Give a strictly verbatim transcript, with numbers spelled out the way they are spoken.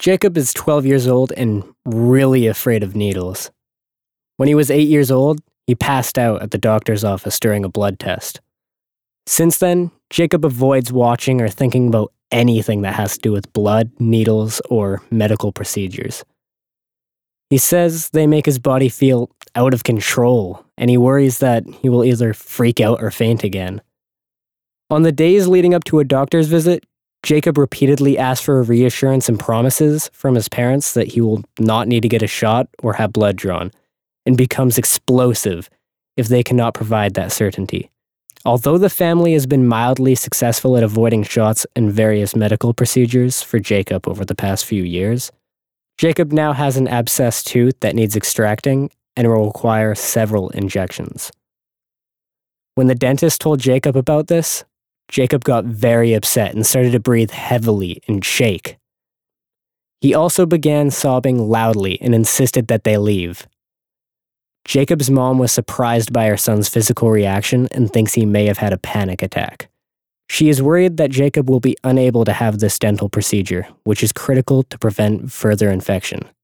Jacob is twelve years old and really afraid of needles. When he was eight years old, he passed out at the doctor's office during a blood test. Since then, Jacob avoids watching or thinking about anything that has to do with blood, needles, or medical procedures. He says they make his body feel out of control, and he worries that he will either freak out or faint again. On the days leading up to a doctor's visit, Jacob repeatedly asks for reassurance and promises from his parents that he will not need to get a shot or have blood drawn, and becomes explosive if they cannot provide that certainty. Although the family has been mildly successful at avoiding shots and various medical procedures for Jacob over the past few years, Jacob now has an abscessed tooth that needs extracting and will require several injections. When the dentist told Jacob about this, Jacob got very upset and started to breathe heavily and shake. He also began sobbing loudly and insisted that they leave. Jacob's mom was surprised by her son's physical reaction and thinks he may have had a panic attack. She is worried that Jacob will be unable to have this dental procedure, which is critical to prevent further infection.